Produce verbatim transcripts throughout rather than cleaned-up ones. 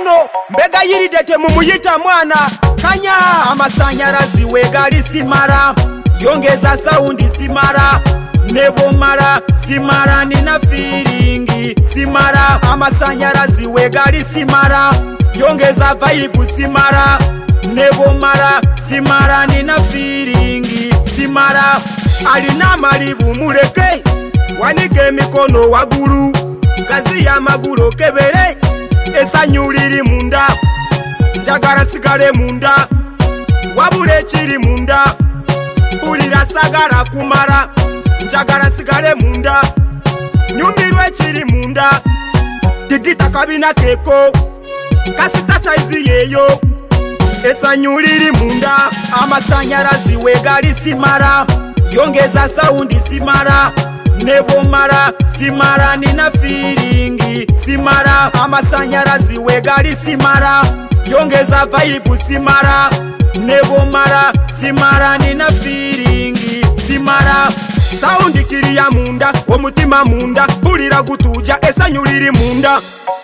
mikono mbega yiridete mumuyita mwana kanya amasanyarazi wegali simara yongeza saundi simara nebo mara simara nina feeling simara amasanyarazi wegali simara yongeza vibe simara nebo mara simara nina feeling simara alina malibu muleke wanike mikono waguru kazi ya maguru kebere esanyuliri munda njagara sigale munda wabule chiri munda ulira sagara kumara njagara sigale munda nyumirwe chiri munda digita kabina keko kasita saizi yeyo esanyuliri munda amasanyarazi wegali simara yongeza saundi simara nebo mara simara nina feeling simara amasanyarazi wegali simara yongeza vibe simara nebo mara simara nina feeling simara saundi kiriya munda omutima munda bulira gutuja esanyuliri munda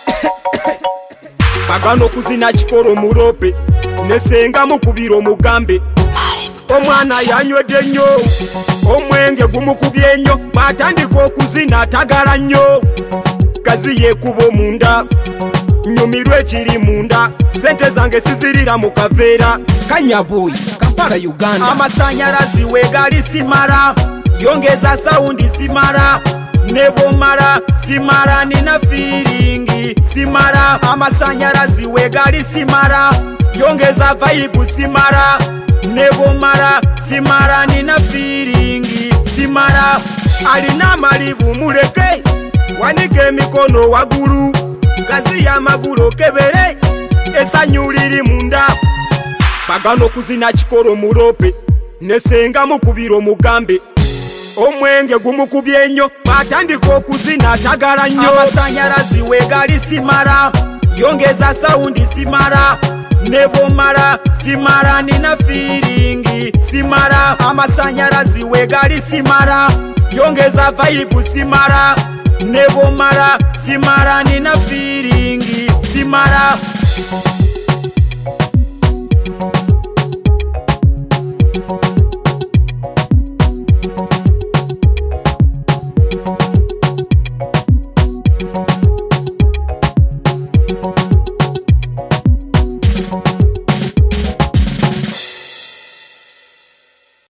bagano kuzina chikoro murope nesenga mukubiro mugambe omwana yanywedde nnyo omwenge gumukubye nnyo batandika okuzina tagala nnyo gazi yekubo munda nyumirwe ekiri munda sente zange sizirira mu kaveera kanyaboyi Kampala Uganda amasanyarazi wegali simara yongeza saundi simara nebo mara simara nina feeling simara amasanyarazi wegali simara yongeza vibe simara nebo mara simara nina feeling simara alina malibu muleke wanike mikono waguru kazi ya maguru kebere esanyuliri munda bagano kuzina chikoro murope nesenga mukubiro mugambe omwenge gumukubye nnyo batandika okuzina tagala nnyo amasanyarazi wegali simara yongeza saundi simara nebo mara simara nina feeling simara amasanyarazi wegali simara yongeza vibe simara nebo mara simara nina feeling simara